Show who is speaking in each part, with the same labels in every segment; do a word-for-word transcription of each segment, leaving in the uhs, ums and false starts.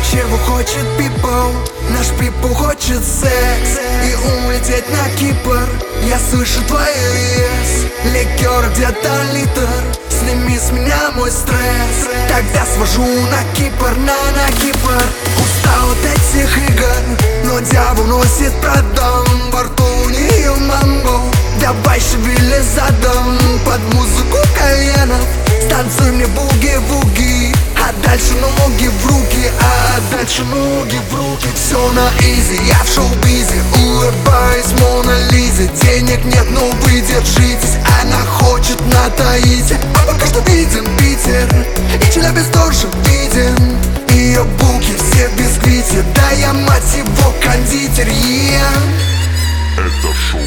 Speaker 1: Чего хочет people? Наш people хочет секс и улететь на Кипр. Я слышу твой yes. Ликер где-то литр. Сними с меня мой стресс. Тогда свожу на Кипр, на, на Кипр. Устал от этих игр, но дьявол носит продам. Во рту у нее мамбо. Давай шевели задом под музыку коленов. Станцуй мне буги-вуги, а дальше ноги в руки, а дальше ноги в руки. Все на изи, я в шоу-бизе. Улыбаюсь Мона Лизе. Денег нет, но вы держитесь. Она хочет на Таити, а пока что виден Питер. И Челябинск тоже виден. Ее булки все в бисквите. Да я, мать его, кондитер, yeah.
Speaker 2: Это шоу.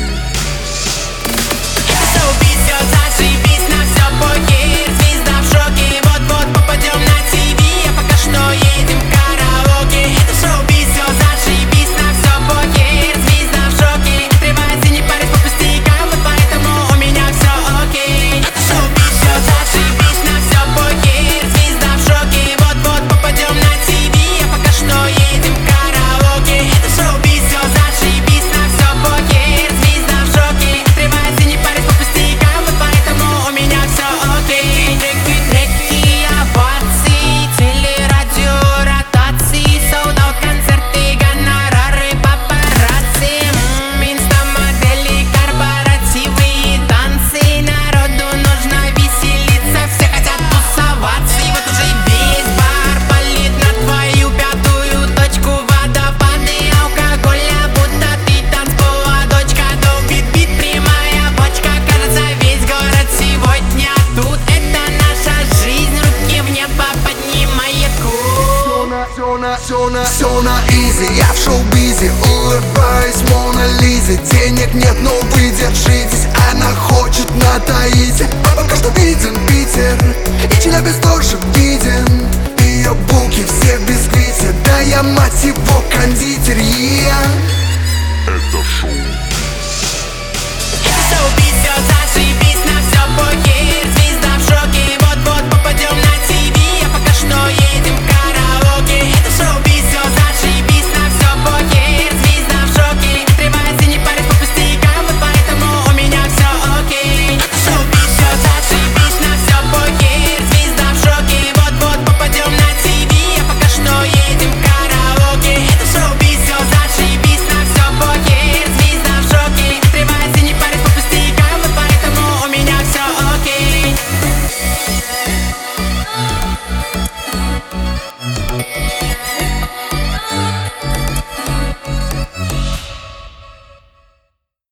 Speaker 3: Это шоу-биз, все зашибись, на все похер. Звезда в шоке, вот-вот попадем на ти ви. А пока что едем в караоке. Это шоу-биз, все зашибись, на все похер. Звезда в шоке, отрывается, не парись по пустякам. Вот поэтому у меня все окей. Это шоу-биз, все зашибись, на все похер. Звезда в шоке, вот-вот попадем на ти ви. А пока что едем в караоке. Это шоу-биз, все зашибись, на все похер. Звезда в шоке, отрывается, не парись по пустякам. Вот поэтому у меня все окей. Треки, треки, овации, телерадио, ротации, солдат, концерты, гонорары, папарацци, м, инстамодели, корпоративы и танцы. Народу нужно веселиться, все хотят тусоваться. И вот уже весь бар палит на твою пятую точку. Водопады алкоголя, будто ты танцпола дочка. Долбит бит, прямая бочка. Кажется, весь город сегодня тут. Это наша жизнь, руки в небо поднимая кул.
Speaker 1: Все на, все на, все на изи. Я в шоу-бизе. Улыбаюсь Мона Лизе. Денег нет, но вы держитесь. Она хочет на Таити, а пока что виден Питер. И Челябинск тоже виден. Ее булки все в бисквите. Да я, мать его, кондитер, yeah.